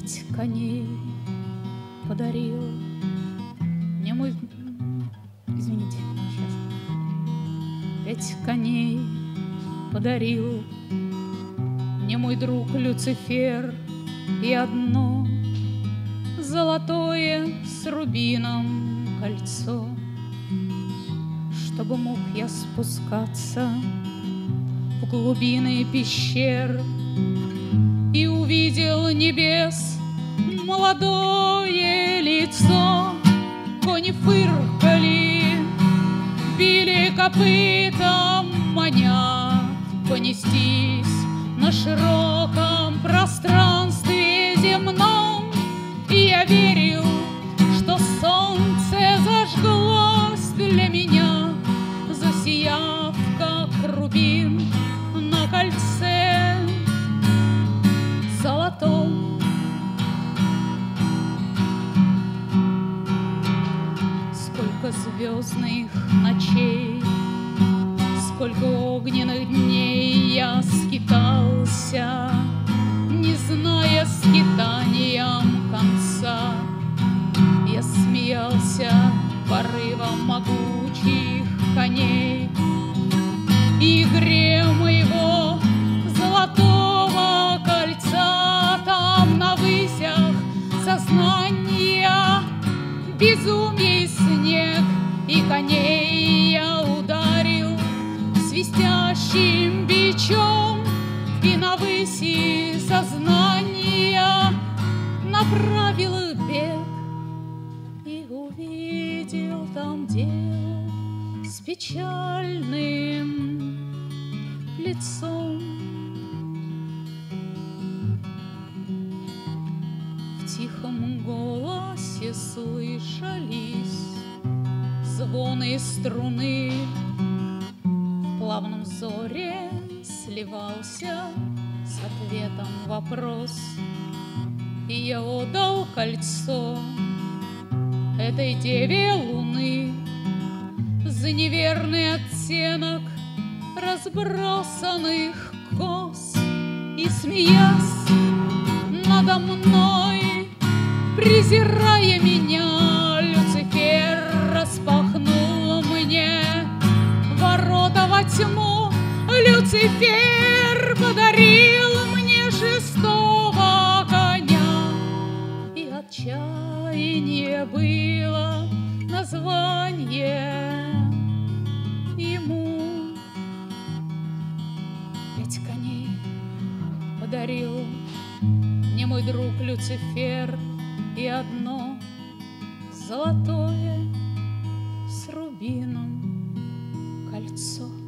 5 коней подарил мне мой... Извините, сейчас. 5 коней подарил мне мой друг Люцифер, и одно золотое с рубином кольцо, чтобы мог я спускаться в глубины пещер и увидел небес молодое лицо. Кони фыркали, били копытом, маня понестись на широком пространстве земном. И я верил, что солнце зажглось для меня, засияв, как рубин на кольце золотом. Сколько звездных ночей, сколько огненных дней я скитался, не зная скитаниям конца. Я смеялся порывом могучих коней, и игре моего золотого кольца. Там на высях сознания безумие и снег, и коней я ударил свистящим бичом, и на выси сознания направил их бег, и увидел там деву с печальным лицом. В тихом голосе слышались звоны струны, в плавном взоре сливался с ответом вопрос. И я отдал кольцо этой деве луны за неверный оттенок разбросанных кос. И, смеясь надо мной, презирая меня, Люцифер распахнул мне ворота во тьму. Люцифер подарил мне шестого коня, и отчаяние было название ему. 5 коней подарил мне мой друг Люцифер, и одно золотое с рубином кольцо.